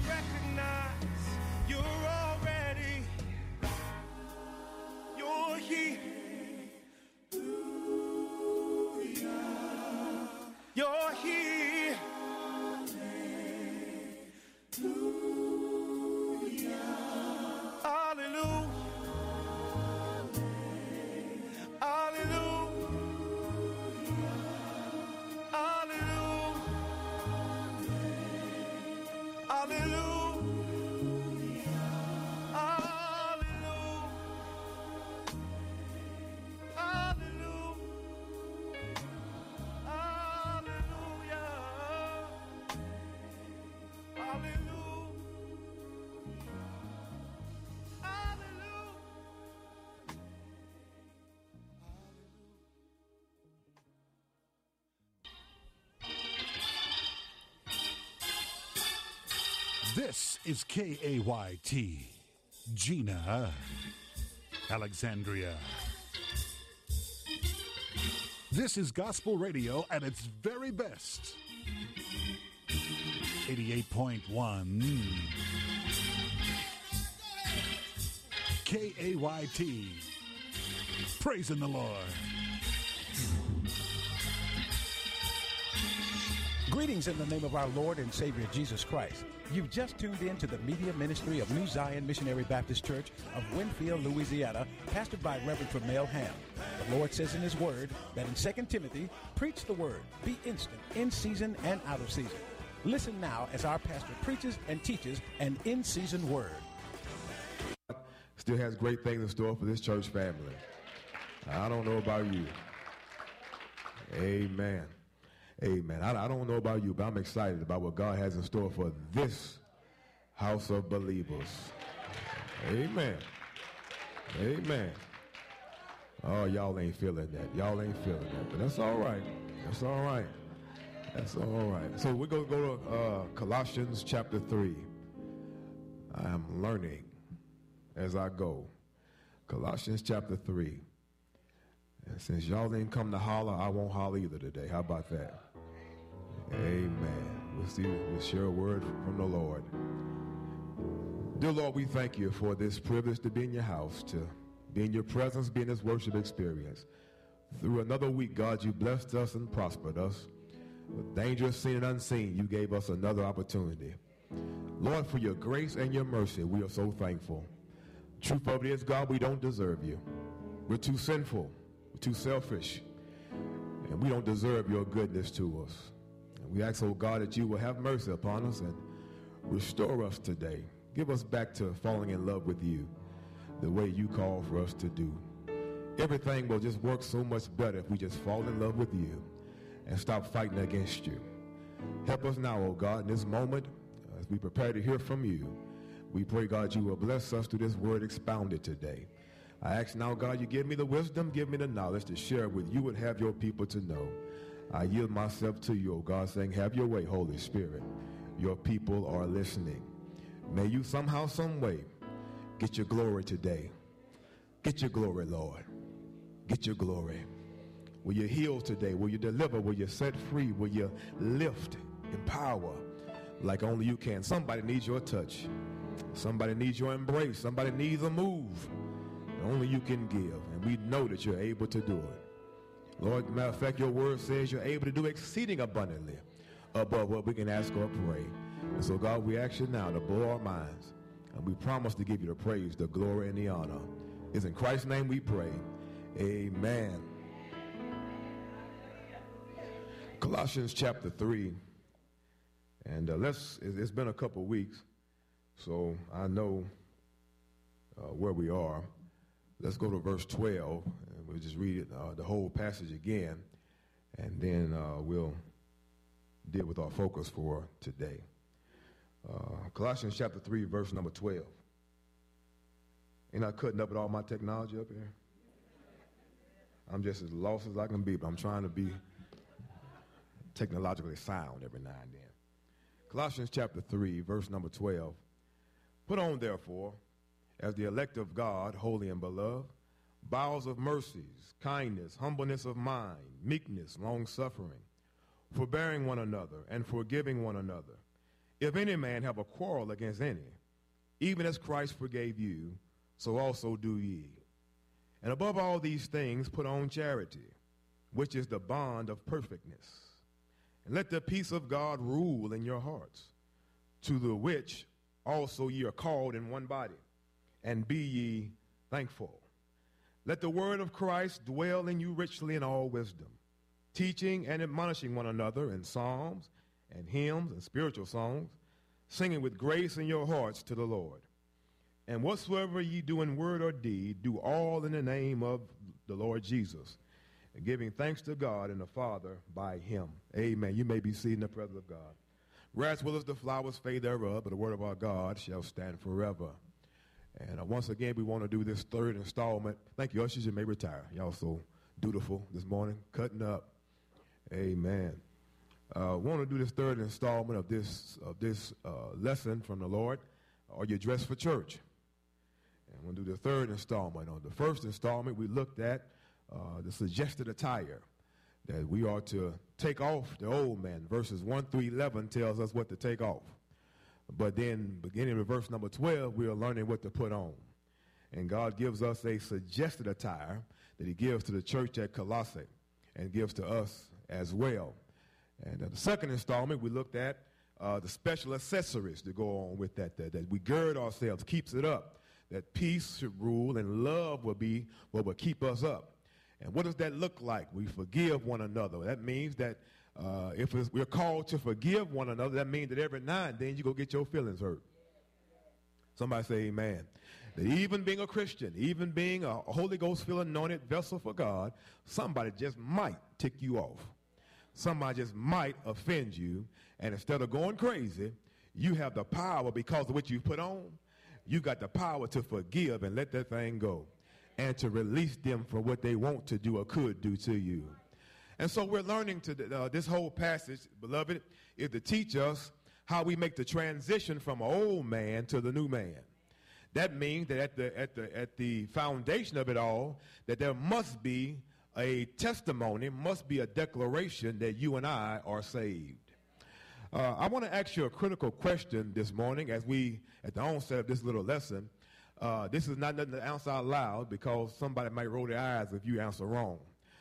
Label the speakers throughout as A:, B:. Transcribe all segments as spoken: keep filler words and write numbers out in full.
A: recognize you're already, you're here. You're here. Hallelujah. Hallelujah. Hallelujah. Hallelujah.
B: This is K A Y T, Gina, Alexandria. This is gospel radio at its very best. eighty-eight point one K A Y T, praising the Lord.
C: Greetings in the name of our Lord and Savior Jesus Christ. You've just tuned in to the media ministry of New Zion Missionary Baptist Church of Winfield, Louisiana, pastored by Reverend Tremel Ham. The Lord says in His Word that in Second Timothy, preach the Word, be instant, in season and out of season. Listen now as our pastor preaches and teaches an in-season word.
D: Still has great things in store for this church family. I don't know about you. Amen. Amen. I, I don't know about you, but I'm excited about what God has in store for this house of believers. Amen. Amen. Oh, y'all ain't feeling that. Y'all ain't feeling that. But that's all right. That's all right. That's all right. So we're going to go to uh, Colossians chapter three. I am learning as I go. Colossians chapter three. And since y'all ain't come to holler, I won't holler either today. How about that? Amen. We'll see. We'll share a word from the Lord. Dear Lord, we thank you for this privilege to be in your house, to be in your presence, be in this worship experience. Through another week, God, you blessed us and prospered us. With dangerous seen and unseen, you gave us another opportunity. Lord, for your grace and your mercy, we are so thankful. Truth of it is, God, we don't deserve you. We're too sinful. We're too selfish, and we don't deserve your goodness to us. And we ask, oh God, that you will have mercy upon us and restore us today. Give us back to falling in love with you the way you call for us to do. Everything will just work so much better if we just fall in love with you and stop fighting against you. Help us now, oh God, in this moment, as we prepare to hear from you. We pray, God, you will bless us through this word expounded today. I ask now, God, you give me the wisdom, give me the knowledge to share with you and have your people to know. I yield myself to you, O God, saying, have your way, Holy Spirit. Your people are listening. May you somehow, some way, get your glory today. Get your glory, Lord. Get your glory. Will you heal today? Will you deliver? Will you set free? Will you lift, empower like only you can? Somebody needs your touch. Somebody needs your embrace. Somebody needs a move. Only you can give, and we know that you're able to do it. Lord, matter of fact, your word says you're able to do exceeding abundantly above what we can ask or pray. And so, God, we ask you now to blow our minds, and we promise to give you the praise, the glory, and the honor. It's in Christ's name we pray. Amen. Colossians chapter three, and uh, let's. It's been a couple weeks, so I know uh, where we are. Let's go to verse twelve, and we'll just read it, uh, the whole passage again, and then uh, we'll deal with our focus for today. Uh, Colossians chapter three, verse number twelve. Ain't I cutting up with all my technology up here? I'm just as lost as I can be, but I'm trying to be technologically sound every now and then. Colossians chapter three, verse number twelve. Put on, therefore, as the elect of God, holy and beloved, bowels of mercies, kindness, humbleness of mind, meekness, long-suffering, forbearing one another, and forgiving one another. if any man have a quarrel against any, even as Christ forgave you, so also do ye. And above all these things, put on charity, which is the bond of perfectness. And let the peace of God rule in your hearts, to the which also ye are called in one body, and be ye thankful. Let the word of Christ dwell in you richly in all wisdom, teaching and admonishing one another in psalms and hymns and spiritual songs, singing with grace in your hearts to the Lord. And whatsoever ye do in word or deed, do all in the name of the Lord Jesus, and giving thanks to God and the Father by him. Amen. You may be seated in the presence of God. Grass withers, the flowers fade thereof, but the word of our God shall stand forever. And uh, once again, we want to do this third installment. Thank you, ushers. You may retire. Y'all so dutiful this morning, cutting up. Amen. Uh, want to do this third installment of this of this uh, lesson from the Lord. Are you dressed for church? And we'll do the third installment. On the first installment, we looked at uh, the suggested attire, that we are to take off the old man. Verses one through eleven tells us what to take off. But then beginning with verse number twelve, we are learning what to put on. And God gives us a suggested attire that he gives to the church at Colossae and gives to us as well. And uh, the second installment, we looked at uh, the special accessories to go on with that, that, that we gird ourselves, keeps it up, that peace should rule and love will be what will keep us up. And what does that look like? We forgive one another. That means that uh, if it's, we're called to forgive one another, that means that every now and then you go get your feelings hurt. Somebody say amen. That even being a Christian, even being a Holy Ghost-filled anointed vessel for God, somebody just might tick you off. Somebody just might offend you. And instead of going crazy, you have the power, because of what you put on, you got the power to forgive and let that thing go, and to release them from what they want to do or could do to you. And so we're learning to uh, this whole passage, beloved, is to teach us how we make the transition from an old man to the new man. That means that at the at the at the foundation of it all, that there must be a testimony, must be a declaration that you and I are saved. Uh, I want to ask you a critical question this morning as we, at the onset of this little lesson. Uh, this is not nothing to answer out loud, because somebody might roll their eyes if you answer wrong.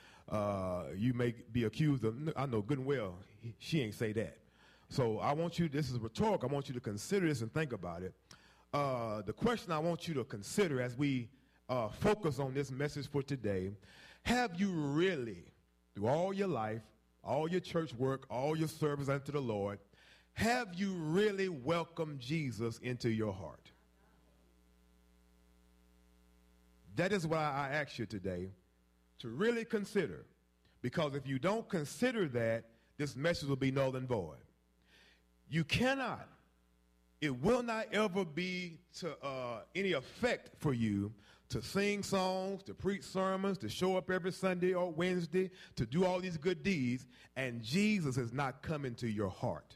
D: Uh, you may be accused of, I know good and well, she ain't say that. So I want you, this is rhetorical, I want you to consider this and think about it. Uh, the question I want you to consider as we uh, focus on this message for today: have you really, through all your life, all your church work, all your service unto the Lord, have you really welcomed Jesus into your heart? That is why I ask you today to really consider, because if you don't consider that, this message will be null and void. You cannot, it will not ever be to uh, any effect for you to sing songs, to preach sermons, to show up every Sunday or Wednesday, to do all these good deeds, and Jesus has not come into your heart.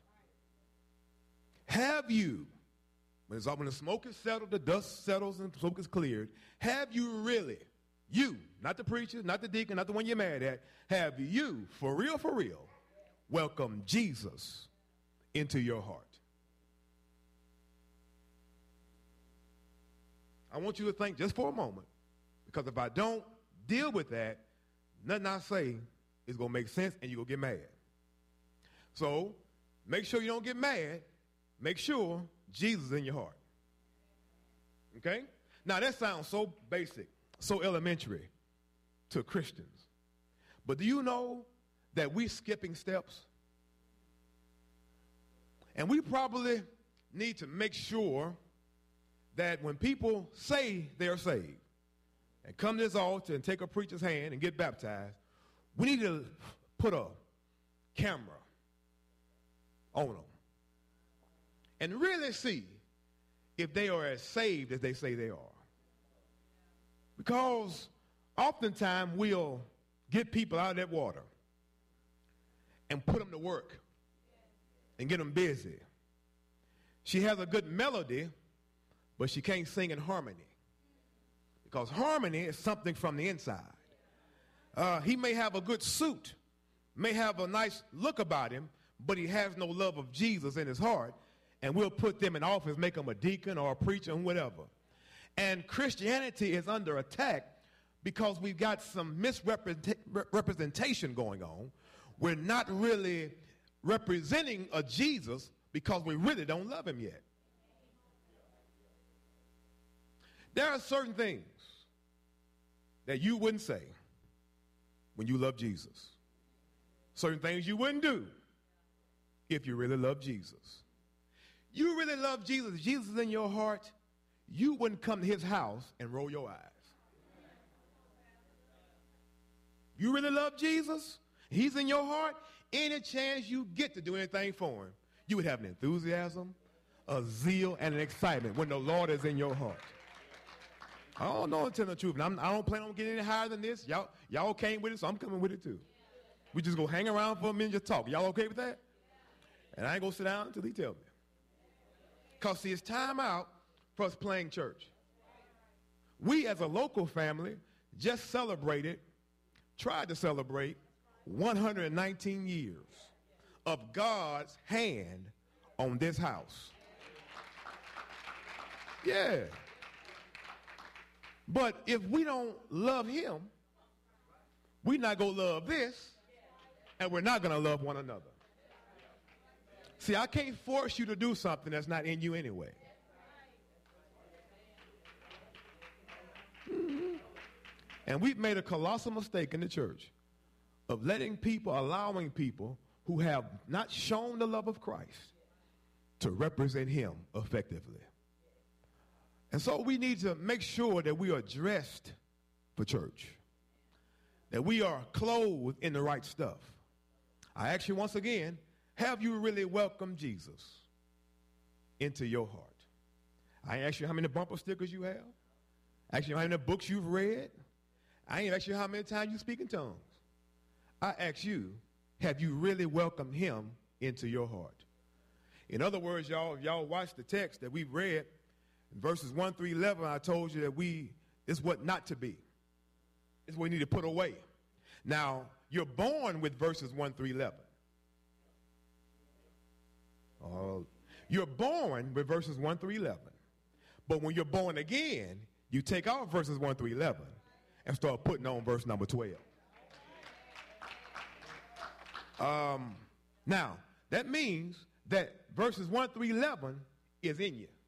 D: Have you, when, it's, when the smoke is settled, the dust settles and the smoke is cleared, have you really, you, not the preacher, not the deacon, not the one you're mad at, have you, for real, for real, welcomed Jesus into your heart? I want you to think just for a moment, because if I don't deal with that, nothing I say is going to make sense and you're going to get mad. So make sure you don't get mad. Make sure Jesus is in your heart. Okay? Now that sounds so basic, so elementary to Christians. But do you know that we're skipping steps? And we probably need to make sure that when people say they're saved and come to this altar and take a preacher's hand and get baptized, we need to put a camera on them and really see if they are as saved as they say they are. Because oftentimes we'll get people out of that water and put them to work and get them busy. She has a good melody, but she can't sing in harmony, because harmony is something from the inside. Uh, he may have a good suit, may have a nice look about him, but he has no love of Jesus in his heart, and we'll put them in office, make them a deacon or a preacher and whatever. And Christianity is under attack because we've got some misrepresentation going on. We're not really representing a Jesus because we really don't love him yet. There are certain things that you wouldn't say when you love Jesus. Certain things you wouldn't do if you really love Jesus. You really love Jesus, Jesus is in your heart, you wouldn't come to his house and roll your eyes. You really love Jesus, he's in your heart, any chance you get to do anything for him, you would have an enthusiasm, a zeal, and an excitement when the Lord is in your heart. I don't know, tell the truth. I'm, I don't plan on getting any higher than this. Y'all, y'all came with it, so I'm coming with it too. We just go hang around for a minute and just talk. Y'all okay with that? And I ain't going to sit down until he tells me. Because, see, it's time out for us playing church. We, as a local family, just celebrated, tried to celebrate one hundred nineteen years of God's hand on this house. Yeah. But if we don't love him, we're not going to love this, and we're not going to love one another. See, I can't force you to do something that's not in you anyway. Mm-hmm. And we've made a colossal mistake in the church of letting people, allowing people who have not shown the love of Christ to represent him effectively. And so we need to make sure that we are dressed for church, that we are clothed in the right stuff. I ask you once again, have you really welcomed Jesus into your heart? I ain't ask you how many bumper stickers you have. I ask you how many books you've read. I ain't ask you how many times you speak in tongues. I ask you, have you really welcomed him into your heart? In other words, y'all, if y'all watch the text that we've read, in verses one through eleven, I told you that we, this is what not to be. It's what we need to put away. Now, you're born with verses one through eleven. Uh, you're born with verses one through eleven. But when you're born again, you take off verses one through eleven and start putting on verse number twelve. Um, now, that means that verses one through eleven is in you.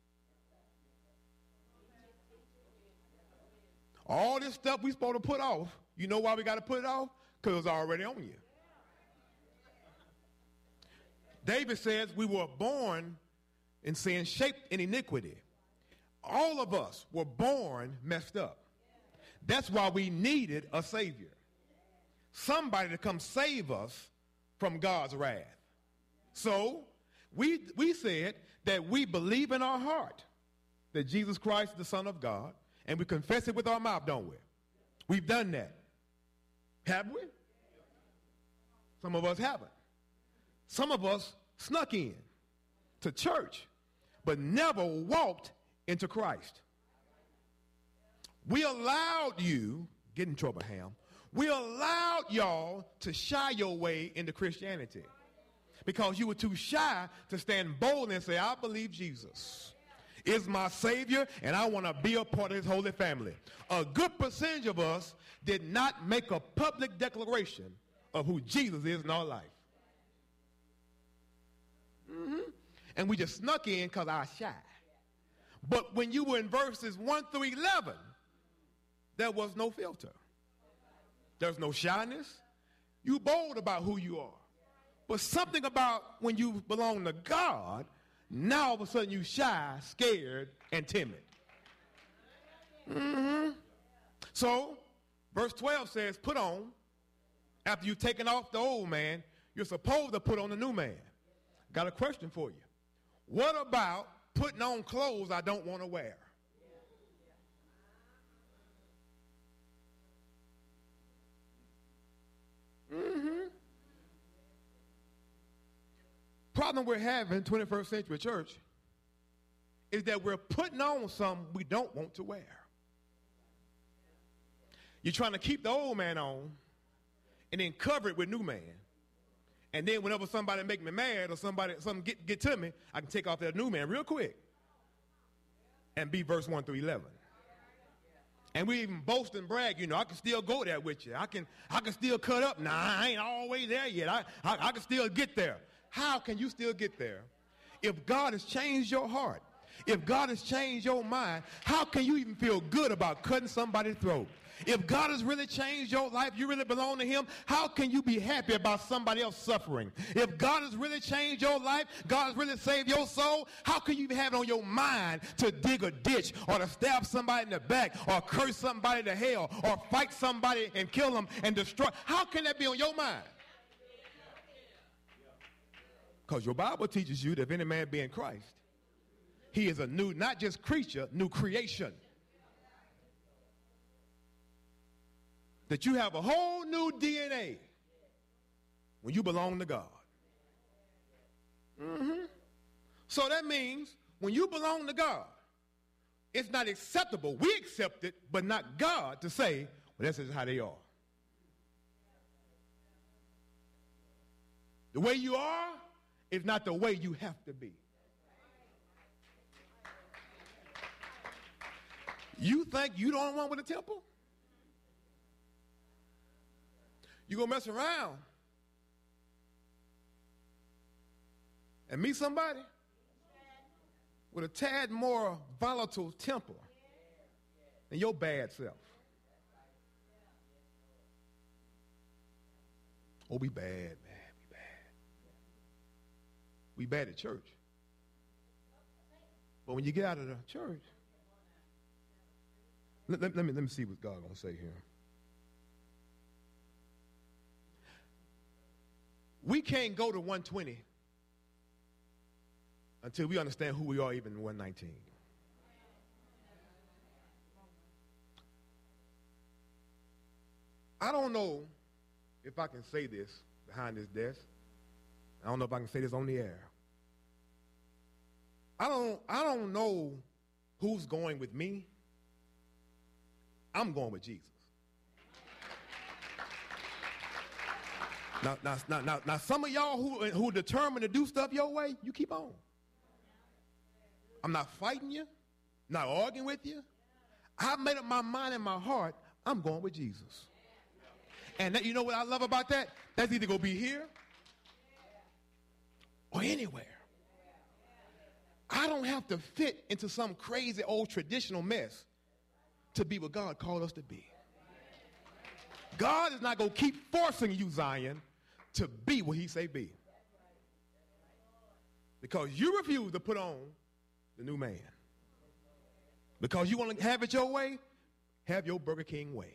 D: All this stuff we're supposed to put off, you know why we got to put it off? Because it's already on you. David says we were born in sin, shaped in iniquity. All of us were born messed up. That's why we needed a Savior. Somebody to come save us from God's wrath. So we, we said that we believe in our heart that Jesus Christ is the Son of God, and we confess it with our mouth, don't we? We've done that. Have we? Some of us haven't. Some of us snuck in to church, but never walked into Christ. We allowed you, get in trouble, Ham, we allowed y'all to shy your way into Christianity because you were too shy to stand bold and say, I believe Jesus is my Savior, and I want to be a part of his holy family. A good percentage of us did not make a public declaration of who Jesus is in our life. Mm-hmm. And we just snuck in because I was shy. But when you were in verses one through eleven, there was no filter. There's no shyness. You bold about who you are. But something about when you belong to God, now all of a sudden you shy, scared, and timid. Mm-hmm. So, verse twelve says, put on, after you've taken off the old man, you're supposed to put on the new man. Got a question for you. What about putting on clothes I don't want to wear? Mm-hmm. Problem we're having, twenty-first century church, is that we're putting on something we don't want to wear. You're trying to keep the old man on and then cover it with new man. And then whenever somebody make me mad or somebody something get, get to me, I can take off that new man real quick and be verse one through eleven. And we even boast and brag, you know, I can still go there with you. I can I can still cut up. Nah, I ain't all the way there yet. I, I, I can still get there. How can you still get there? If God has changed your heart, if God has changed your mind, how can you even feel good about cutting somebody's throat? If God has really changed your life, you really belong to him, how can you be happy about somebody else suffering? If God has really changed your life, God has really saved your soul, how can you even have it on your mind to dig a ditch or to stab somebody in the back or curse somebody to hell or fight somebody and kill them and destroy? How can that be on your mind? Because your Bible teaches you that if any man be in Christ, he is a new, not just creature, new creation. That you have a whole new D N A when you belong to God. Mm-hmm. So that means when you belong to God, it's not acceptable. We accept it, but not God to say, well, this is how they are. The way you are is not the way you have to be. You think you the only one with a temple? You gonna mess around and meet somebody with a tad more volatile temper than your bad self. Oh, we bad, man. We bad. We bad at church. But when you get out of the church, let, let, let me let me see what God gonna say here. We can't go to one twenty until we understand who we are even in one nineteen. I don't know if I can say this behind this desk. I don't know if I can say this on the air. I don't, I don't know who's going with me. I'm going with Jesus. Now, now, now, now, now, some of y'all who, who are determined to do stuff your way, you keep on. I'm not fighting you, not arguing with you. I've made up my mind in my heart, I'm going with Jesus. And that, you know what I love about that? That's either going to be here or anywhere. I don't have to fit into some crazy old traditional mess to be what God called us to be. God is not going to keep forcing you, Zion, to be what he say be. Because you refuse to put on the new man. Because you want to have it your way, have your Burger King way.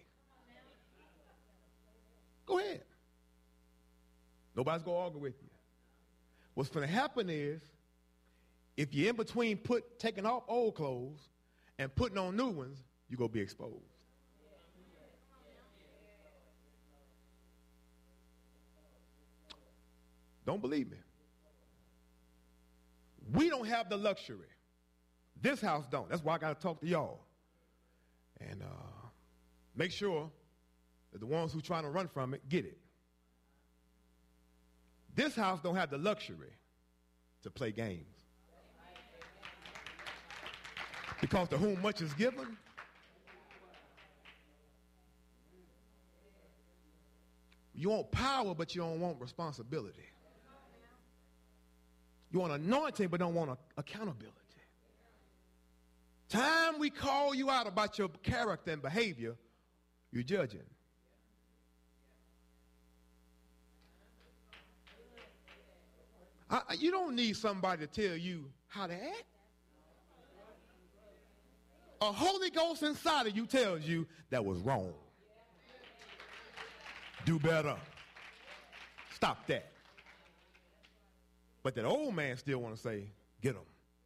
D: Go ahead. Nobody's going to argue with you. What's going to happen is, if you're in between put, taking off old clothes and putting on new ones, you're going to be exposed. Don't believe me. We don't have the luxury. This house don't. That's why I got to talk to y'all. And uh, make sure that the ones who trying to run from it get it. This house don't have the luxury to play games. Because to whom much is given, you want power, but you don't want responsibility. You want anointing, but don't want a, accountability. Time we call you out about your character and behavior, you're judging. I, you don't need somebody to tell you how to act. A Holy Ghost inside of you tells you that was wrong. Do better. Stop that. But that old man still want to say, get him.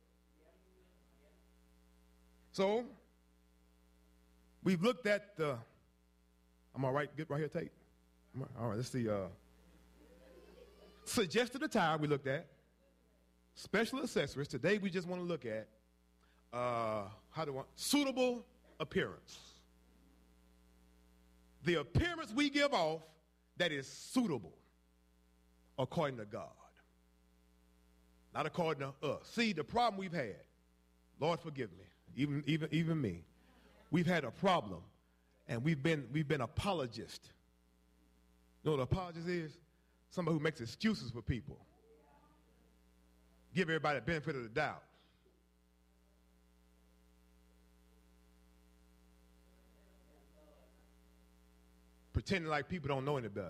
D: So, we've looked at the, I'm all right, get right here, Tate. All right, let's see. Uh, suggested attire we looked at. Special accessories. Today we just want to look at uh, how do I, suitable appearance. The appearance we give off that is suitable. according to God, not according to us. See, the problem we've had, Lord forgive me, even, even, even me, we've had a problem, and we've been, we've been apologists. You know what an apologist is? Somebody who makes excuses for people. Give everybody the benefit of the doubt. Pretending like people don't know any better.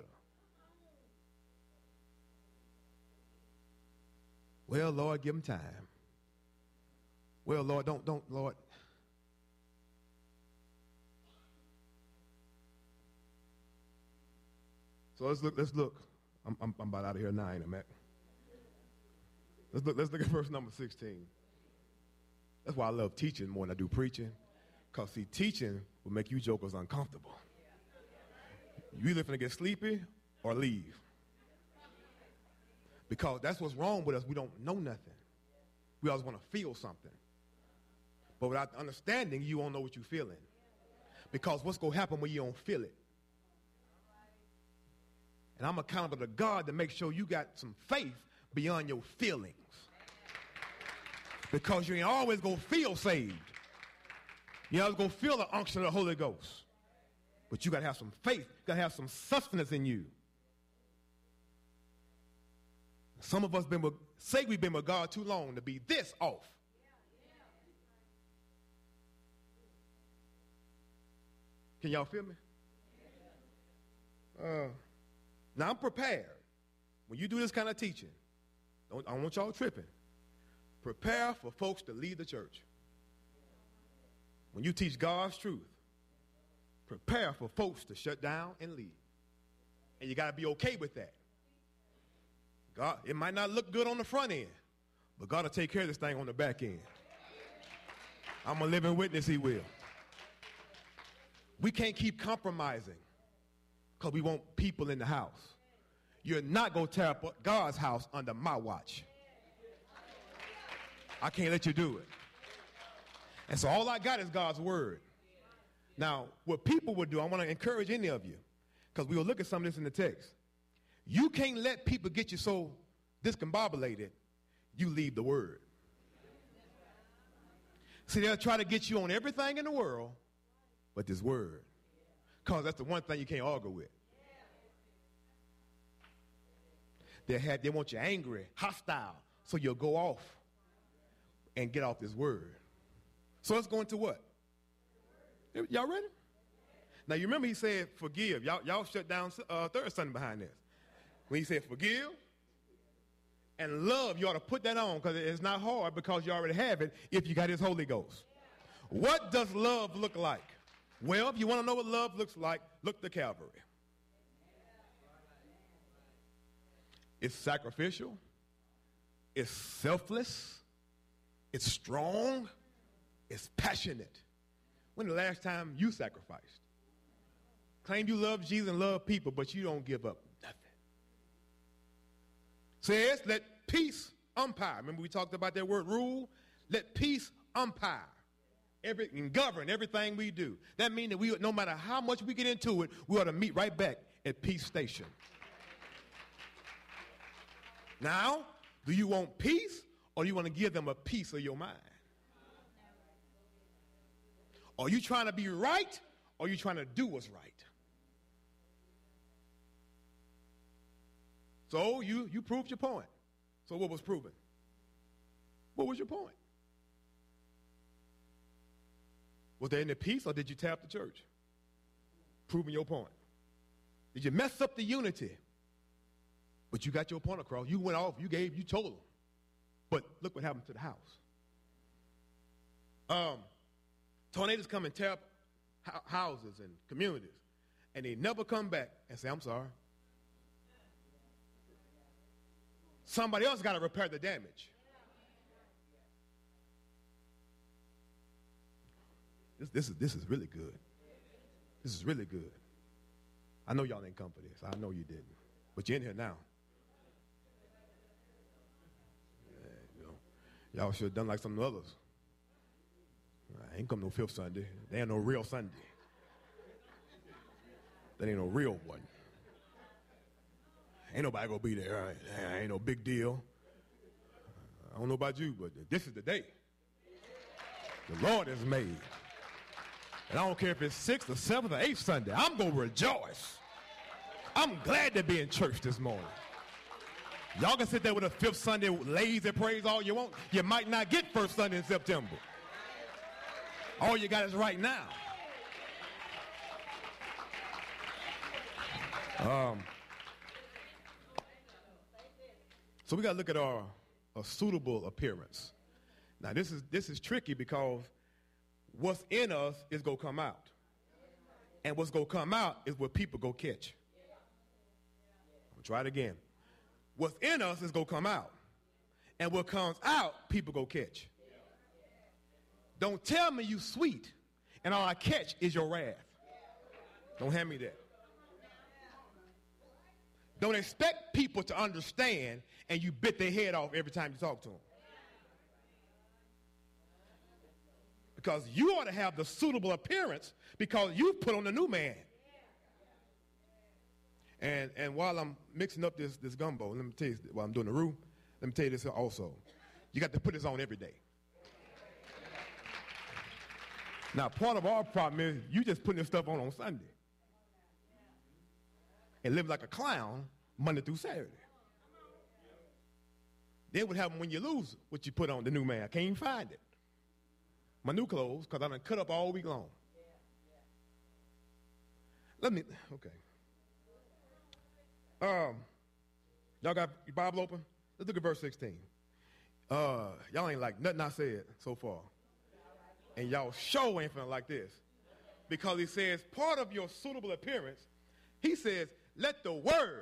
D: Well, Lord, give them time. Well, Lord, don't, don't, Lord. So let's look, let's look. I'm, I'm, I'm about out of here now, ain't I, Mac? Let's look, let's look at verse number sixteen. That's why I love teaching more than I do preaching. Because, see, teaching will make you jokers uncomfortable. You either finna get sleepy or leave. Because that's what's wrong with us. We don't know nothing. We always want to feel something. But without understanding, you won't know what you're feeling. Because what's going to happen when you don't feel it? And I'm accountable to God to make sure you got some faith beyond your feelings. Because you ain't always going to feel saved. You're always going to feel the unction of the Holy Ghost. But you got to have some faith. You got to have some sustenance in you. Some of us been with, say we've been with God too long to be this off. Can y'all feel me? Uh, now I'm prepared. When you do this kind of teaching, don't, I don't want y'all tripping. Prepare for folks to leave the church. When you teach God's truth, prepare for folks to shut down and leave. And you got to be okay with that. God, it might not look good on the front end, but God will take care of this thing on the back end. I'm a living witness, he will. We can't keep compromising because we want people in the house. You're not going to tear up God's house under my watch. I can't let you do it. And so all I got is God's word. Now, what people would do, I want to encourage any of you, because we will look at some of this in the text. You can't let people get you so discombobulated, you leave the word. See, they'll try to get you on everything in the world, but this word. Because that's the one thing you can't argue with. They, had, they want you angry, hostile, so you'll go off and get off this word. So let's go into what? Y'all ready? Now, you remember he said forgive. Y'all, y'all shut down uh, third Sunday behind this. When he said forgive and love, you ought to put that on because it's not hard because you already have it if you got his Holy Ghost. What does love look like? Well, if you want to know what love looks like, look to Calvary. It's sacrificial. It's selfless. It's strong. It's passionate. When the last time you sacrificed? Claim you love Jesus and love people, but you don't give up nothing. Says, let peace umpire. Remember we talked about that word rule? Let peace umpire. Every, and govern everything we do. That means that we, no matter how much we get into it, we ought to meet right back at Peace Station. Now, do you want peace or do you want to give them a piece of your mind? Are you trying to be right or are you trying to do what's right? So you, you proved your point. So what was proven? What was your point? Was there any peace or did you tap the church? Proving your point. Did you mess up the unity? But you got your point across. You went off, you gave, you told them. But look what happened to the house. Um, tornadoes come and tear up houses and communities. And they never come back and say, I'm sorry. Somebody else got to repair the damage. This, this, is, this is really good. This is really good. I know y'all didn't come for this. I know you didn't. But you're in here now. Yeah, you know, y'all should have done like some of the others. I ain't come no fifth Sunday. There ain't no real Sunday. That ain't no real one. Ain't nobody gonna be there. Ain't, ain't no big deal. I don't know about you, but this is the day the Lord has made. And I don't care if it's sixth or seventh or eighth Sunday. I'm going to rejoice. I'm glad to be in church this morning. Y'all can sit there with a fifth Sunday lazy praise all you want. You might not get first Sunday in September. All you got is right now. Um, so we got to look at our a suitable appearance. Now this is this is tricky because what's in us is going to come out. And what's going to come out is what people go catch. I'll try it again. What's in us is going to come out. And what comes out, people go catch. Don't tell me you sweet and all I catch is your wrath. Don't hand me that. Don't expect people to understand and you bit their head off every time you talk to them. Because you ought to have the suitable appearance because you've put on the new man. And and while I'm mixing up this, this gumbo, let me tell you, while I'm doing the roux, let me tell you this also. You got to put this on every day. Now, part of our problem is you just putting this stuff on on Sunday. And live like a clown Monday through Saturday. Then what happens when you lose what you put on, the new man? I can't even find it. My new clothes, because I done cut up all week long. Let me, okay. Um, y'all got your Bible open? Let's look at verse sixteen. Uh, y'all ain't like nothing I said so far. And y'all sure ain't feeling like this. Because he says, part of your suitable appearance, he says, let the word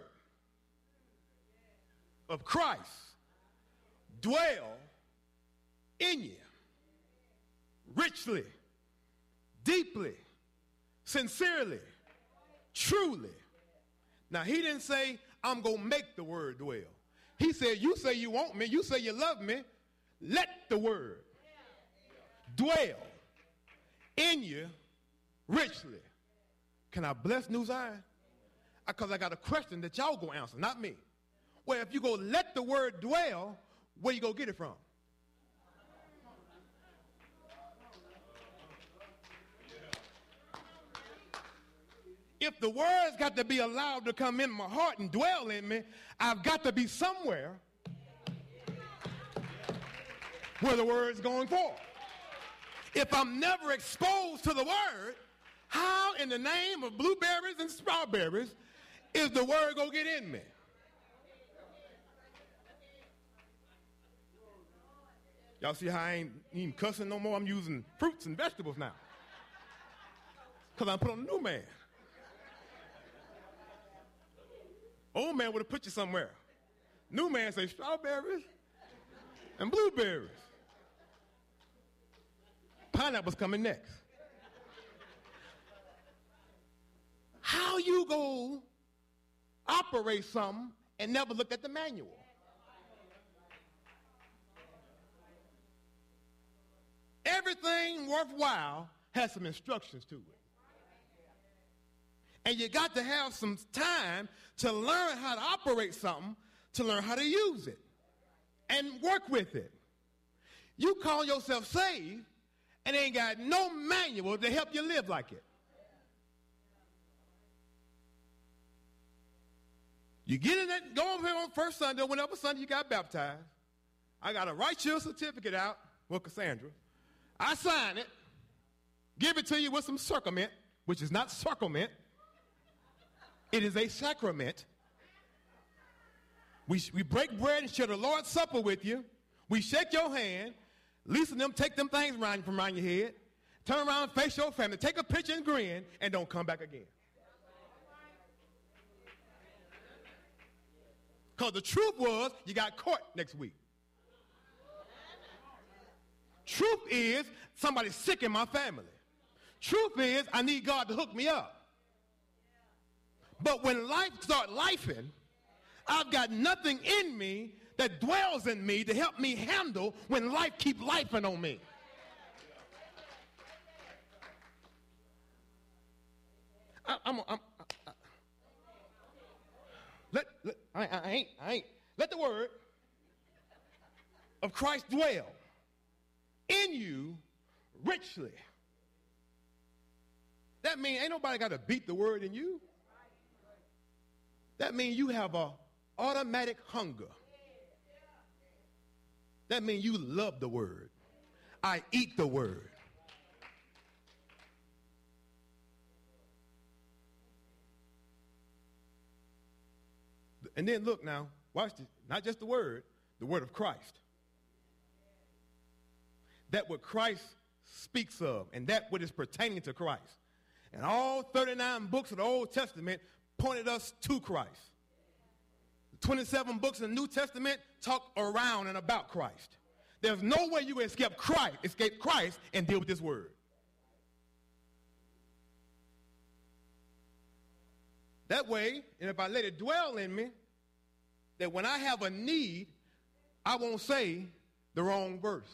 D: of Christ dwell in you richly, deeply, sincerely, truly. Now, he didn't say, I'm going to make the word dwell. He said, you say you want me, you say you love me, let the word dwell in you richly. Can I bless New Zion? Because I got a question that y'all going to answer, not me. Well, if you go let the word dwell, where you going to get it from? If the word's got to be allowed to come in my heart and dwell in me, I've got to be somewhere where the word's going forth. If I'm never exposed to the word, how in the name of blueberries and strawberries is the word going to get in me? Y'all see how I ain't even cussing no more? I'm using fruits and vegetables now. Because I put on a new man. Old man would have put you somewhere. New man say strawberries and blueberries. Pineapple's coming next. How you go operate something and never look at the manual? Everything worthwhile has some instructions to it. And you got to have some time to learn how to operate something, to learn how to use it and work with it. You call yourself saved and ain't got no manual to help you live like it. You get in it, go over here on first Sunday, whenever Sunday you got baptized. I got to write you a certificate out with Cassandra. I sign it, give it to you with some circumment, which is not circlement. It is a sacrament. We, we break bread and share the Lord's Supper with you. We shake your hand. Lisa and them take them things around, from around your head. Turn around and face your family. Take a picture and grin and don't come back again. Because the truth was you got caught next week. Truth is somebody's sick in my family. Truth is I need God to hook me up. But when life starts lifing, I've got nothing in me that dwells in me to help me handle when life keeps lifing on me. I, I'm, I'm, I,
E: let, let I, I ain't, I ain't, let the word of Christ dwell in you richly. That means ain't nobody got to beat the word in you. That means you have a automatic hunger. That means you love the word. I eat the word. And then look now, watch this. Not just the word, the word of Christ. That what Christ speaks of, and that what is pertaining to Christ. And all thirty-nine books of the Old Testament pointed us to Christ. The twenty-seven books in the New Testament talk around and about Christ. There's no way you can escape Christ, escape Christ and deal with this word. That way, and if I let it dwell in me, that when I have a need, I won't say the wrong verse.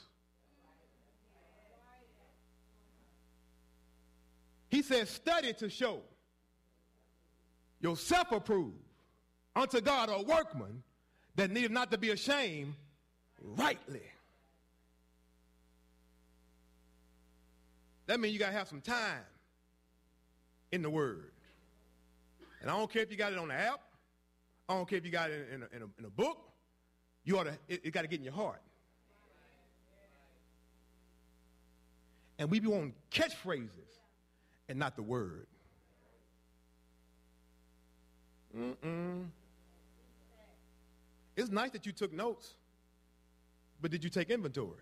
E: He says, study to show yourself approved unto God, a workman that needeth not to be ashamed, rightly. That means you got to have some time in the word. And I don't care if you got it on the app. I don't care if you got it in a, in a, in a book. You ought to, it, it got to get in your heart. And we be wanting catchphrases and not the word. Mm-mm. It's nice that you took notes, but did you take inventory?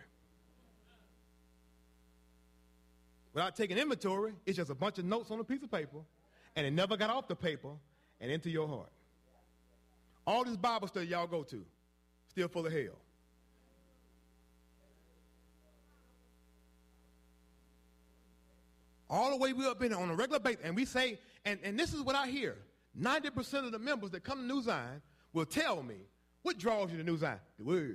E: Without taking inventory, it's just a bunch of notes on a piece of paper, and it never got off the paper and into your heart. All this Bible study y'all go to, still full of hell. All the way we up in it on a regular basis, and we say, and, and this is what I hear, ninety percent of the members that come to New Zion will tell me, what draws you to New Zion? The word.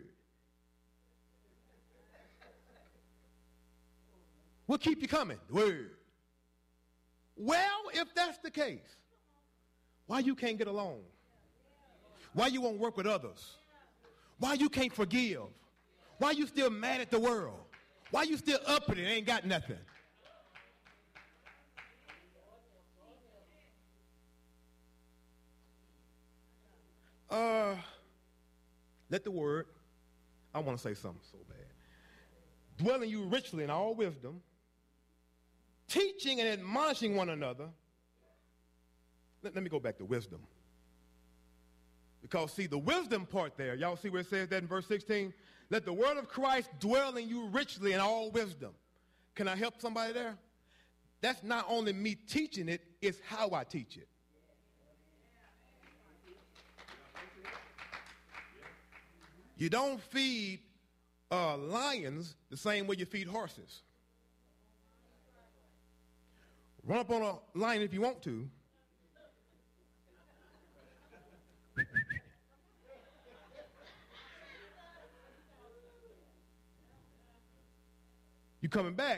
E: What keep you coming? The word. Well, if that's the case, why you can't get along? Why you won't work with others? Why you can't forgive? Why you still mad at the world? Why you still up in it and ain't got nothing? Uh, let the word, I want to say something so bad. Dwell in you richly in all wisdom, teaching and admonishing one another. Let, let me go back to wisdom. Because, see, the wisdom part there, y'all see where it says that in verse sixteen? Let the word of Christ dwell in you richly in all wisdom. Can I help somebody there? That's not only me teaching it, it's how I teach it. You don't feed uh, lions the same way you feed horses. Run up on a lion if you want to. You coming back.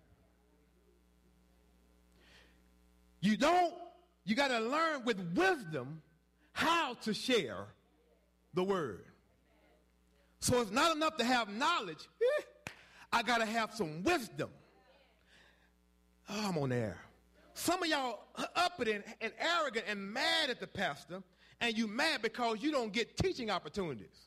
E: You don't, you got to learn with wisdom how to share the word. So it's not enough to have knowledge. Eh, I got to have some wisdom. Oh, I'm on air. Some of y'all up it and, and arrogant and mad at the pastor, and you mad because you don't get teaching opportunities.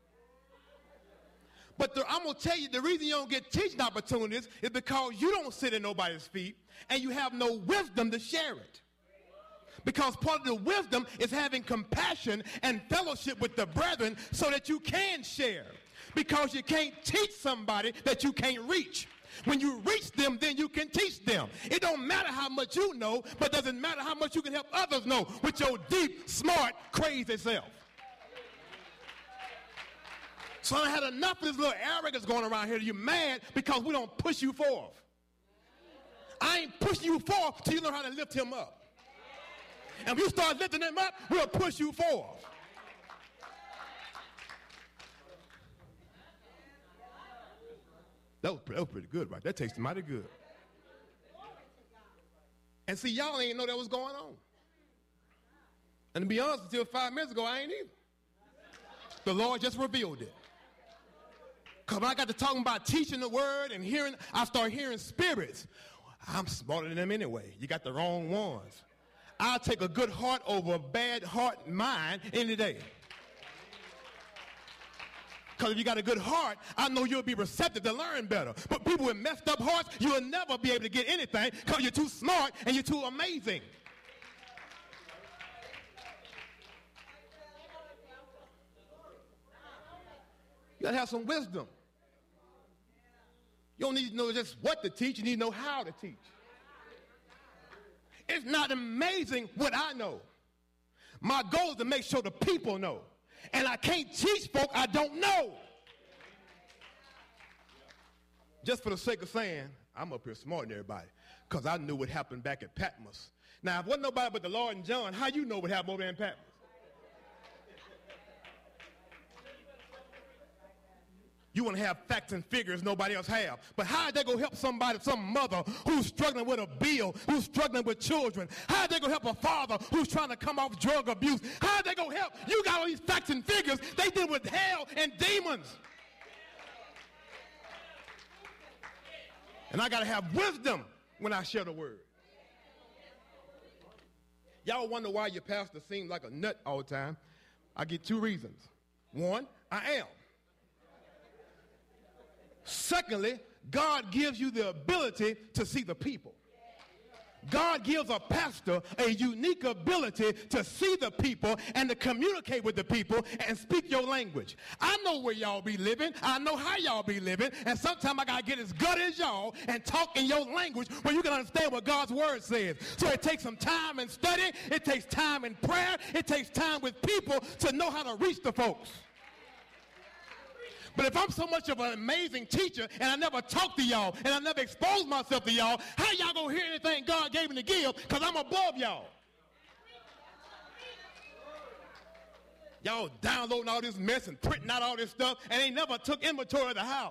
E: But the, I'm going to tell you, the reason you don't get teaching opportunities is because you don't sit at nobody's feet, and you have no wisdom to share it. Because part of the wisdom is having compassion and fellowship with the brethren so that you can share. Because you can't teach somebody that you can't reach. When you reach them, then you can teach them. It don't matter how much you know, but it doesn't matter how much you can help others know with your deep, smart, crazy self. So I had enough of this little arrogance going around here. You're mad because we don't push you forth. I ain't pushing you forth till you learn how to lift him up. And if you start lifting him up, we'll push you forth. That was, that was pretty good, right? That tasted mighty good. And see, y'all ain't know that was going on. And to be honest, until five minutes ago, I ain't either. The Lord just revealed it. Because when I got to talking about teaching the word and hearing, I start hearing spirits. I'm smarter than them anyway. You got the wrong ones. I'll take a good heart over a bad heart and mind any day. Because if you got a good heart, I know you'll be receptive to learn better. But people with messed up hearts, you'll never be able to get anything because you're too smart and you're too amazing. You got to have some wisdom. You don't need to know just what to teach. You need to know how to teach. It's not amazing what I know. My goal is to make sure the people know. And I can't teach folk I don't know. Just for the sake of saying, I'm up here smarter than everybody. Because I knew what happened back at Patmos. Now, if it wasn't nobody but the Lord and John, how you know what happened over there in Patmos? You want to have facts and figures nobody else have. But how are they going to help somebody, some mother who's struggling with a bill, who's struggling with children? How are they going to help a father who's trying to come off drug abuse? How are they going to help? You got all these facts and figures. They deal with hell and demons. And I got to have wisdom when I share the word. Y'all wonder why your pastor seems like a nut all the time. I get two reasons. One, I am. Secondly, God gives you the ability to see the people. God gives a pastor a unique ability to see the people and to communicate with the people and speak your language. I know where y'all be living. I know how y'all be living. And sometimes I got to get as good as y'all and talk in your language where you can understand what God's word says. So it takes some time and study. It takes time in prayer. It takes time with people to know how to reach the folks. But if I'm so much of an amazing teacher and I never talk to y'all and I never expose myself to y'all, how y'all gonna hear anything God gave me to give? Because I'm above y'all. Y'all downloading all this mess and printing out all this stuff and they never took inventory of the house.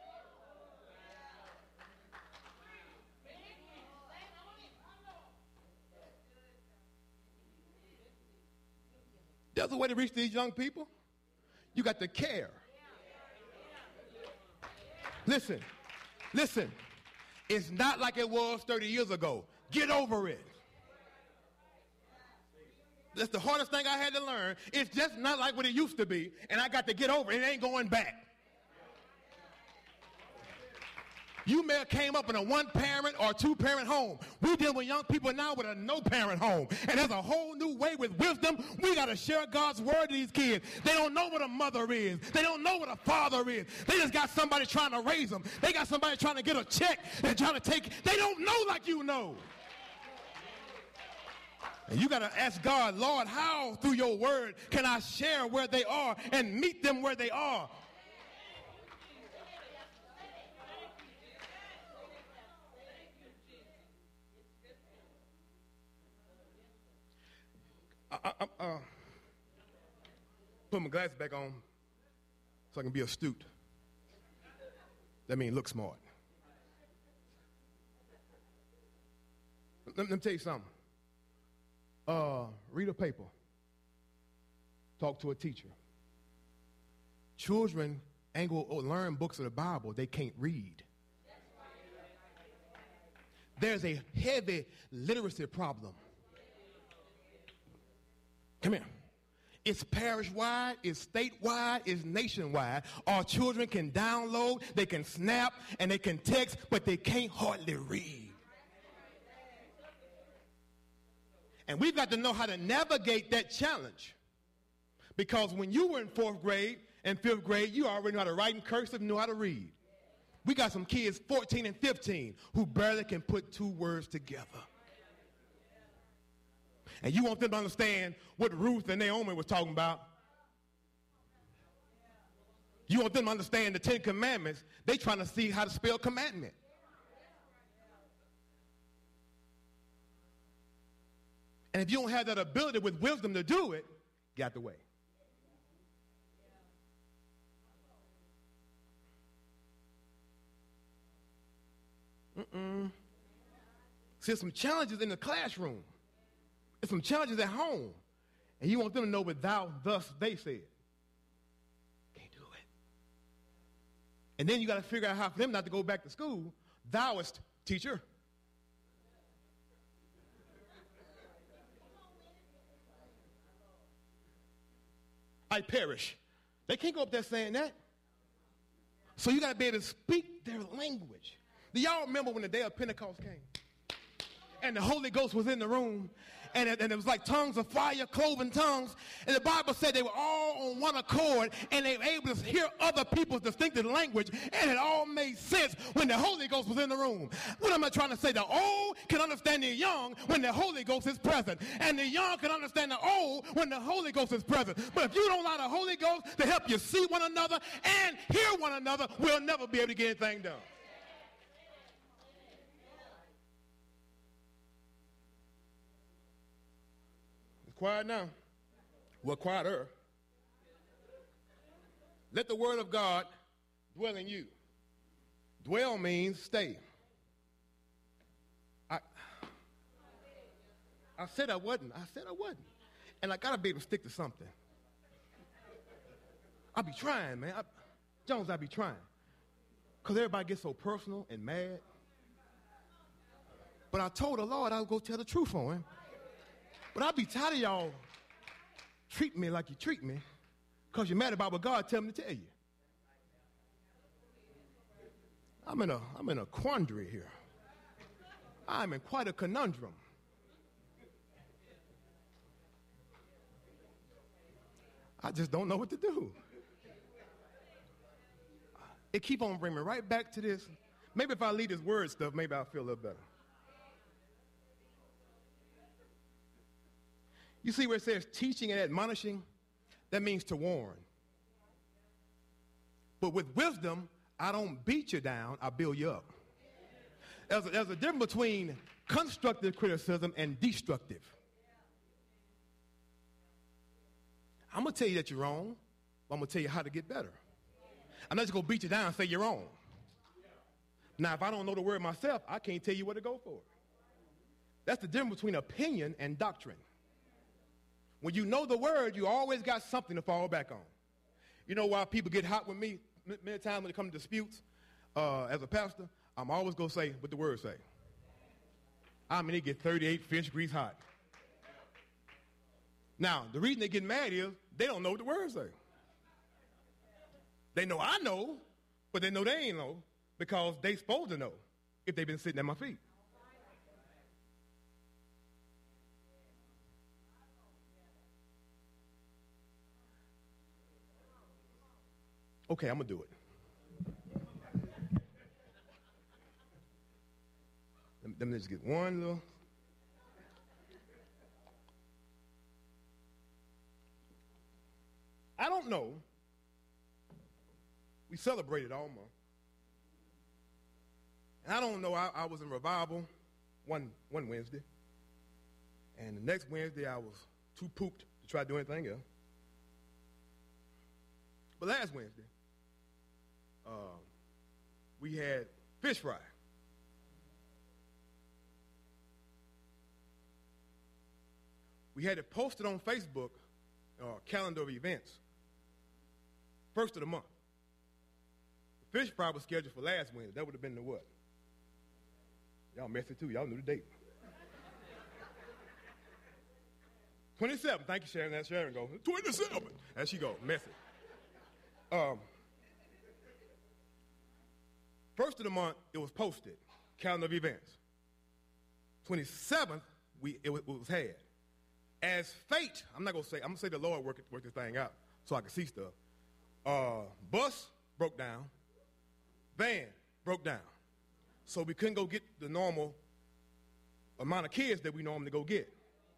E: There's a way to reach these young people. You got to care. Listen, listen, it's not like it was thirty years ago. Get over it. That's the hardest thing I had to learn. It's just not like what it used to be, and I got to get over it. It ain't going back. You may have came up in a one-parent or two-parent home. We deal with young people now with a no-parent home. And there's a whole new way with wisdom. We got to share God's word to these kids. They don't know what a mother is. They don't know what a father is. They just got somebody trying to raise them. They got somebody trying to get a check. They're trying to take. They don't know like you know. And you got to ask God, Lord, how through your word can I share where they are and meet them where they are? I, I, uh, put my glasses back on so I can be astute. That means look smart. Let, let me tell you something. Uh, read a paper. Talk to a teacher. Children ain't going to learn books of the Bible they can't read. There's a heavy literacy problem. Come here. It's parish-wide, it's statewide, it's nationwide. Our children can download, they can snap, and they can text, but they can't hardly read. And we've got to know how to navigate that challenge. Because when you were in fourth grade and fifth grade, you already knew how to write in cursive and knew how to read. We got some kids, fourteen and fifteen, who barely can put two words together. And you want them to understand what Ruth and Naomi was talking about. You want them to understand the Ten Commandments. They trying to see how to spell commandment. And if you don't have that ability with wisdom to do it, get out the way. Mm-mm. See, there's some challenges in the classroom. There's some challenges at home. And you want them to know what thou, thus, they said. Can't do it. And then you got to figure out how for them not to go back to school. Thouest teacher. I perish. They can't go up there saying that. So you got to be able to speak their language. Do y'all remember when the day of Pentecost came? And the Holy Ghost was in the room. And it, and it was like tongues of fire, cloven tongues. And the Bible said they were all on one accord. And they were able to hear other people's distinctive language. And it all made sense when the Holy Ghost was in the room. What am I trying to say? The old can understand the young when the Holy Ghost is present. And the young can understand the old when the Holy Ghost is present. But if you don't allow the Holy Ghost to help you see one another and hear one another, we'll never be able to get anything done. Quiet now. Well, quieter. Let the word of God dwell in you. Dwell means stay. I, I said I wasn't. I said I wasn't. And I got to be able to stick to something. I be trying, man. I, Jones, I be trying. Because everybody gets so personal and mad. But I told the Lord I would go tell the truth on him. But I be tired of y'all treat me like you treat me because you're mad about what God tell me to tell you. I'm in a, I'm in a quandary here. I'm in quite a conundrum. I just don't know what to do. It keep on bringing me right back to this. Maybe if I leave this word stuff, maybe I'll feel a little better. You see where it says teaching and admonishing? That means to warn. But with wisdom, I don't beat you down, I build you up. There's a, there's a difference between constructive criticism and destructive. I'm going to tell you that you're wrong, but I'm going to tell you how to get better. I'm not just going to beat you down and say you're wrong. Now, if I don't know the word myself, I can't tell you where to go for it. That's the difference between opinion and doctrine. When you know the word, you always got something to fall back on. You know why people get hot with me many times when it comes to disputes? Uh, as a pastor, I'm always going to say what the word say. I mean, they get thirty-eight fish grease hot. Now, the reason they get mad is they don't know what the word say. They know I know, but they know they ain't know because they supposed to know if they've been sitting at my feet. Okay, I'm going to do it. let, me, let me just get one little. I don't know. We celebrated all month. And I don't know, I, I was in revival one, one Wednesday. And the next Wednesday, I was too pooped to try to do anything else. But last Wednesday, uh, we had fish fry. We had it posted on Facebook, uh, calendar of events, first of the month. The fish fry was scheduled for last Wednesday. That would have been the what? Y'all messed it too. Y'all knew the date. twenty-seven. Thank you, Sharon. That's Sharon go. twenty-seven. There she go. Message. Um, first of the month, it was posted. Calendar of events. twenty-seventh, we it was, it was had. As fate, I'm not gonna say. I'm gonna say the Lord worked work this thing out so I can see stuff. Uh, bus broke down. Van broke down. So we couldn't go get the normal amount of kids that we normally go get.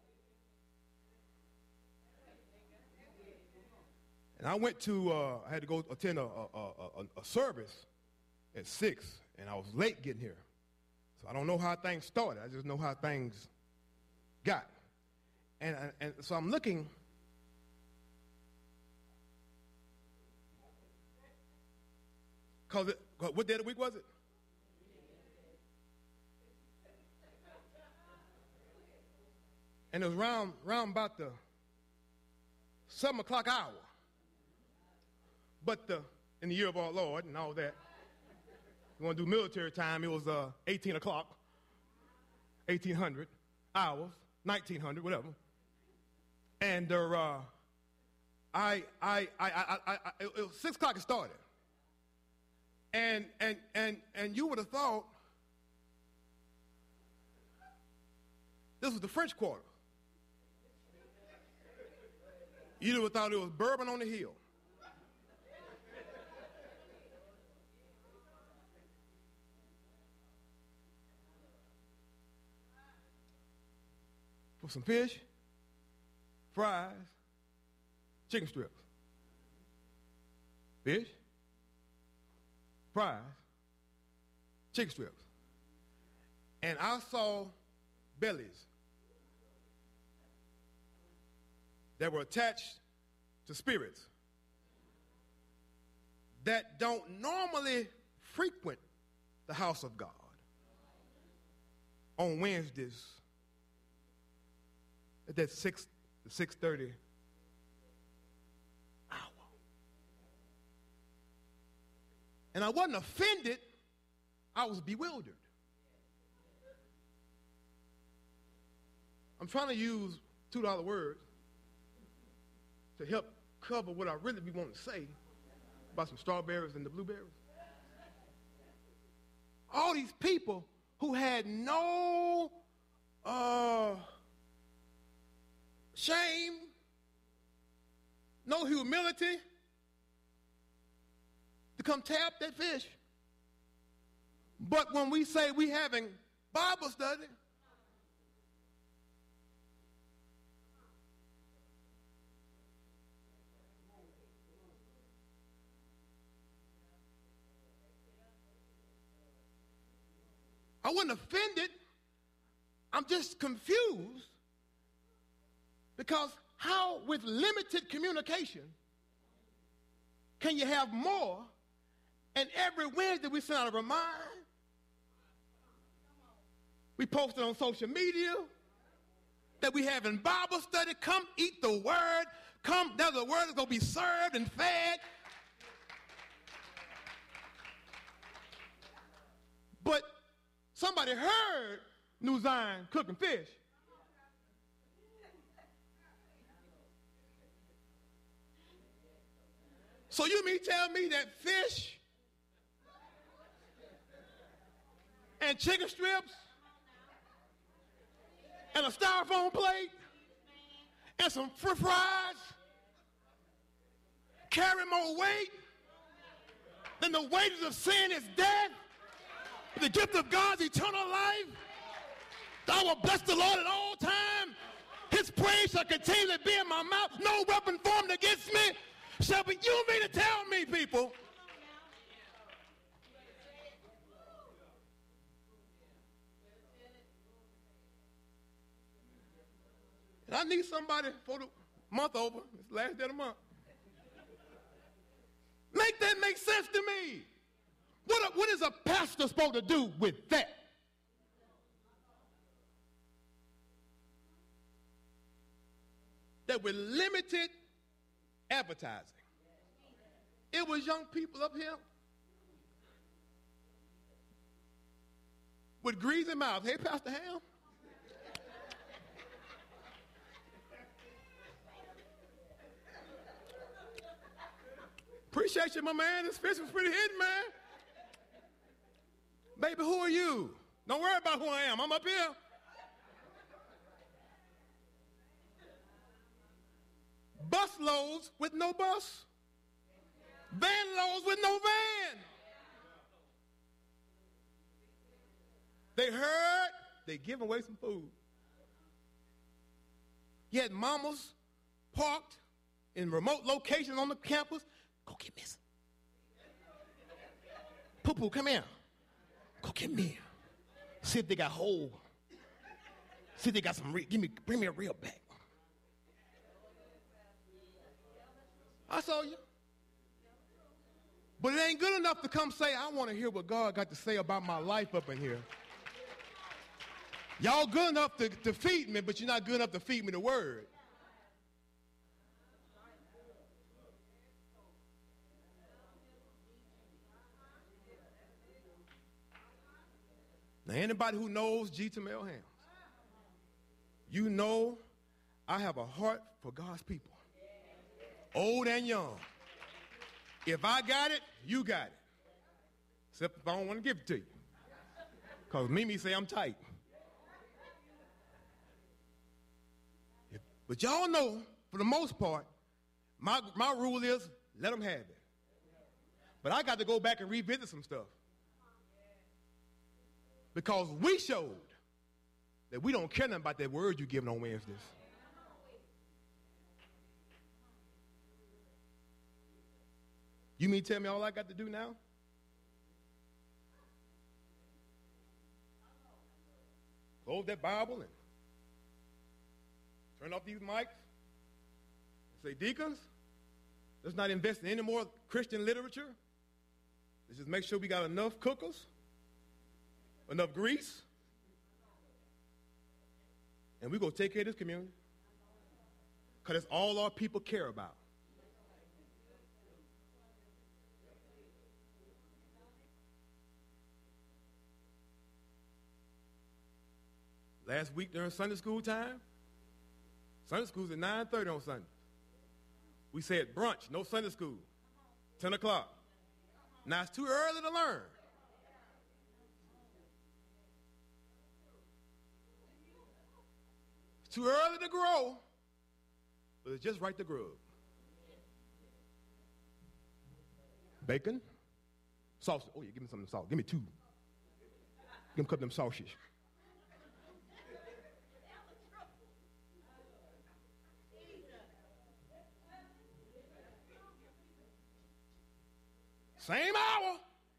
E: And I went to, uh, I had to go attend a, a, a, a service at six, and I was late getting here. So I don't know how things started. I just know how things got. And, and, and so I'm looking. Cause it, what day of the week was it? And it was round, round about the seven o'clock hour. But the, in the year of our Lord and all that, you want to do military time, it was uh, eighteen o'clock, eighteen hundred hours, nineteen hundred, whatever. And uh, I, I, I, I, I, I, it was six o'clock it started. And, and, and, and you would have thought this was the French Quarter. You would have thought it was bourbon on the hill. For some fish, fries, chicken strips. Fish, fries, chicken strips. And I saw bellies that were attached to spirits that don't normally frequent the house of God on Wednesdays at that six to six thirty hour. And I wasn't offended, I was bewildered. I'm trying to use two dollar words to help cover what I really be wanting to say about some strawberries and the blueberries. All these people who had no uh, shame, no humility to come tap that fish. But when we say we having Bible study, I wasn't offended. I'm just confused because how, with limited communication, can you have more? And every Wednesday we send out a reminder. We post it on social media that we having Bible study. Come eat the word. Come, there's a word that's going to be served and fed. But somebody heard New Zion cooking fish. So you mean tell me that fish and chicken strips and a styrofoam plate and some french fries carry more weight than the wages of sin is death? The gift of God's eternal life. I will bless the Lord at all times. His praise shall continually be in my mouth. No weapon formed against me shall be. You mean to tell me, people, and I need somebody for the month over. It's the last day of the month. Make that make sense to me. What, what is a pastor supposed to do with that? That with limited advertising, it was young people up here with greasy mouths. Hey, Pastor Ham. Appreciate you, my man. This fish was pretty hidden, man. Baby, who are you? Don't worry about who I am. I'm up here. Bus loads with no bus. Van loads with no van. They heard they giving away some food. You had mamas parked in remote locations on the campus. Go get me some. Poo-poo, come here. Go get me. See if they got whole. See if they got some real. Give me, bring me a real bag. I saw you. But it ain't good enough to come say, I want to hear what God got to say about my life up in here. Y'all good enough to, to feed me, but you're not good enough to feed me the word. Now, anybody who knows G. Tamel Hams, you know I have a heart for God's people, old and young. If I got it, you got it. Except if I don't want to give it to you. Because Mimi say I'm tight. If, but y'all know, for the most part, my, my rule is let them have it. But I got to go back and revisit some stuff. Because we showed that we don't care nothing about that word you giving on Wednesdays. You mean tell me all I got to do now? Close that Bible and turn off these mics and say, deacons, let's not invest in any more Christian literature. Let's just make sure we got enough cookers, enough grease, and we're going to take care of this community because that's all our people care about. Last week during Sunday school time, Sunday school's at nine thirty on Sunday. We said brunch, no Sunday school, ten o'clock. Now it's too early to learn. It's too early to grow, but it's just right to grow. Bacon, sausage. Oh yeah, give me some salt. Give me two. Give me a couple of them sausages. Same hour.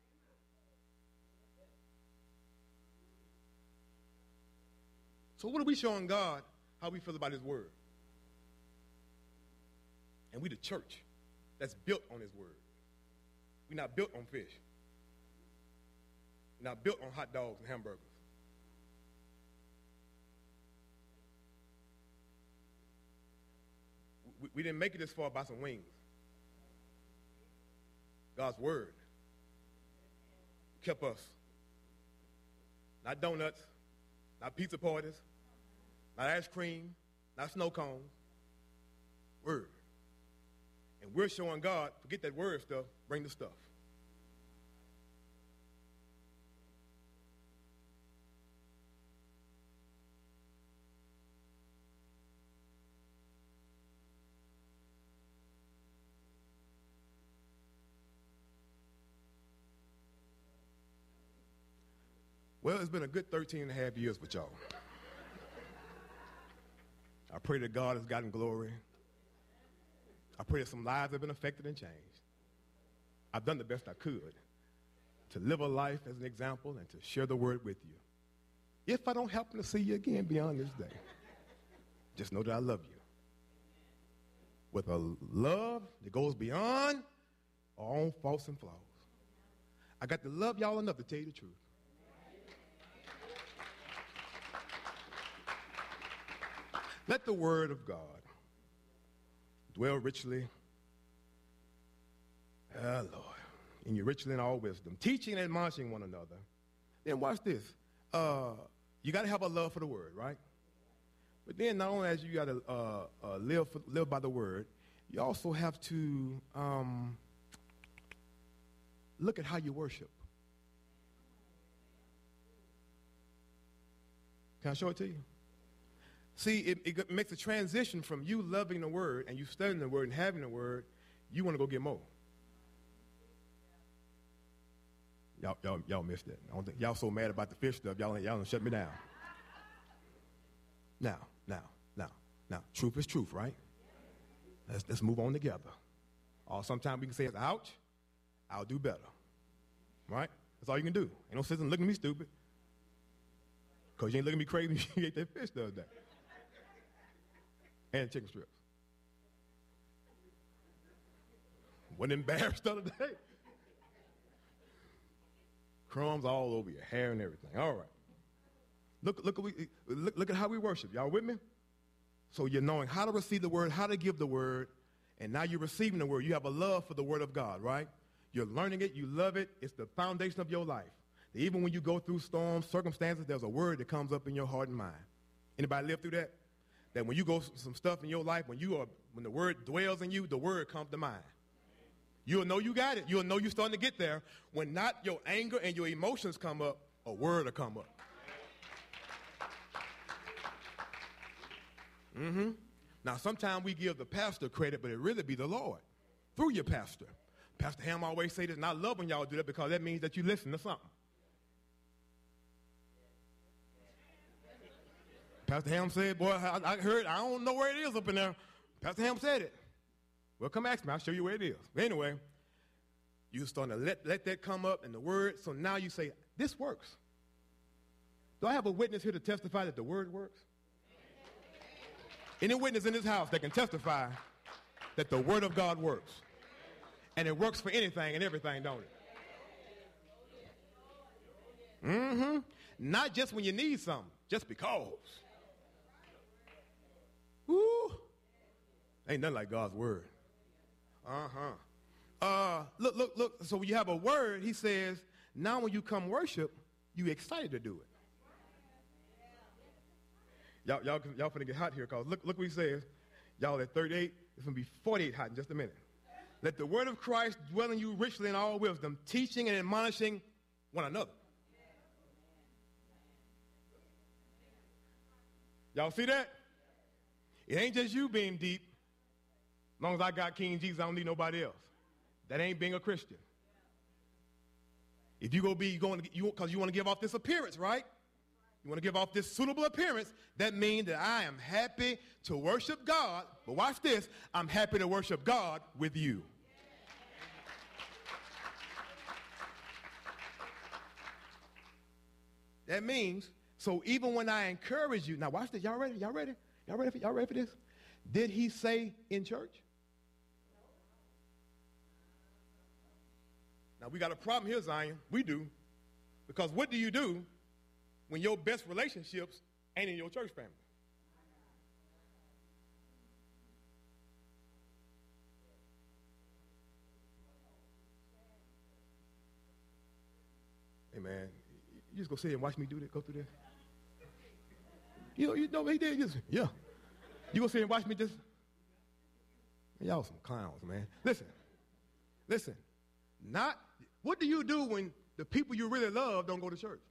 E: So what are we showing God how we feel about his word? And we the church that's built on his word. We're not built on fish. We're not built on hot dogs and hamburgers. We, we didn't make it this far by some wings. God's word kept us. Not donuts, not pizza parties, not ice cream, not snow cones. Word. And we're showing God, forget that word stuff, bring the stuff. Well, it's been a good thirteen and a half years with y'all. I pray that God has gotten glory. I pray that some lives have been affected and changed. I've done the best I could to live a life as an example and to share the word with you. If I don't happen to see you again beyond this day, just know that I love you. With a love that goes beyond our own faults and flaws. I got to love y'all enough to tell you the truth. Let the word of God dwell richly, ah, Lord, in you richly in all wisdom, teaching and admonishing one another. Then watch this. Uh, you got to have a love for the word, right? But then not only as you got to uh, uh, live for, live by the word, you also have to um, look at how you worship. Can I show it to you? See, it, it makes a transition from you loving the word and you studying the word and having the word, you want to go get more. Y'all, y'all, y'all missed that. I don't think y'all so mad about the fish stuff, y'all, y'all don't shut me down. Now, now, now, now, truth is truth, right? Let's, let's move on together. Or sometimes we can say it's ouch, I'll do better. Right? That's all you can do. Ain't no sense in looking at me stupid. Because you ain't looking at me crazy, you ate that fish the other day. And chicken strips. Wasn't embarrassed the other day. Crumbs all over your hair and everything. All right. Look, look, at we, look, look at how we worship. Y'all with me? So you're knowing how to receive the word, how to give the word, and now you're receiving the word. You have a love for the word of God, right? You're learning it. You love it. It's the foundation of your life. that even when you go through storms, circumstances, there's a word that comes up in your heart and mind. Anybody live through that? That when you go through some stuff in your life, when you are, when the word dwells in you, the word comes to mind. You'll know you got it. You'll know you're starting to get there. When not your anger and your emotions come up, a word will come up. Mm-hmm. Now, sometimes we give the pastor credit, but it really be the Lord through your pastor. Pastor Ham always say this, and I love when y'all do that because that means that you listen to something. Pastor Ham said, boy, I, I heard, I don't know where it is up in there. Pastor Ham said it. Well, come ask me. I'll show you where it is. But anyway, you're starting to let, let that come up in the word. So now you say, this works. Do I have a witness here to testify that the word works? Any witness in this house that can testify that the word of God works? And it works for anything and everything, don't it? Mm-hmm. Not just when you need something, just because. Woo! Ain't nothing like God's word. Uh-huh. Uh, look, look, look. So when you have a word, he says, now when you come worship, you excited to do it. Y'all, y'all, y'all finna get hot here, because look, look what he says. Y'all at thirty-eight, it's gonna be forty-eight hot in just a minute. Let the word of Christ dwell in you richly in all wisdom, teaching and admonishing one another. Y'all see that? It ain't just you being deep. As long as I got King Jesus, I don't need nobody else. That ain't being a Christian. If you go be going to, you because you want to give off this appearance, right? You want to give off this suitable appearance. That means that I am happy to worship God. But watch this. I'm happy to worship God with you. That means, so even when I encourage you, now watch this. Y'all ready? Y'all ready? Y'all ready for, y'all ready for this? Did he say in church? Now we got a problem here, Zion. We do. Because what do you do when your best relationships ain't in your church family? Hey, man, you just go sit and watch me do that, go through this? You know, you know what he did? Just, yeah. You go sit and watch me just? Y'all some clowns, man. Listen, listen. Not, what do you do when the people you really love don't go to church?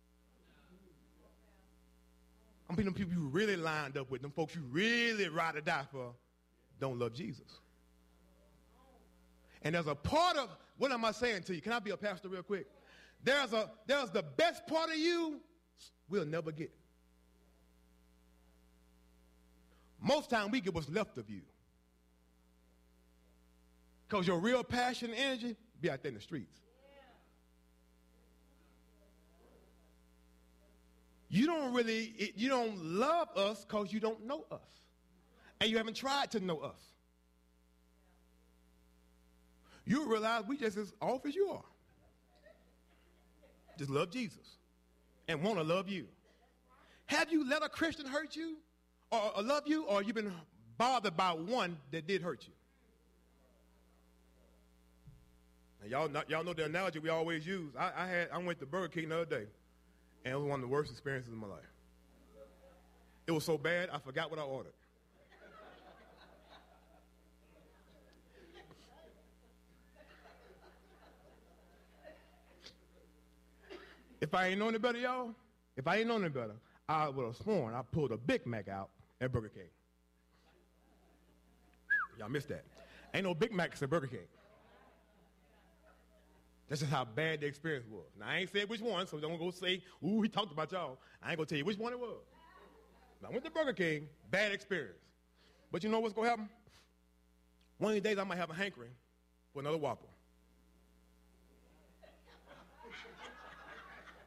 E: I'm mean, them people you really lined up with, them folks you really ride or die for, don't love Jesus. And there's a part of, what am I saying to you? Can I be a pastor real quick? There's a there's the best part of you we'll never get. Most time we get what's left of you. Because your real passion and energy be out there in the streets. You don't really, you don't love us because you don't know us. And you haven't tried to know us. You realize we just as off as you are. Just love Jesus and want to love you. Have you let a Christian hurt you or, or love you, or you been bothered by one that did hurt you? Now, y'all, know, y'all know the analogy we always use. I, I had I went to Burger King the other day, and it was one of the worst experiences of my life. It was so bad, I forgot what I ordered. If I ain't known it better, y'all, if I ain't known it better, I would have sworn I pulled a Big Mac out at Burger King. Y'all missed that. Ain't no Big Macs at Burger King. That's just how bad the experience was. Now, I ain't said which one, so don't go say, ooh, he talked about y'all. I ain't going to tell you which one it was. Now, I went to Burger King, bad experience. But you know what's going to happen? One of these days, I might have a hankering for another Whopper.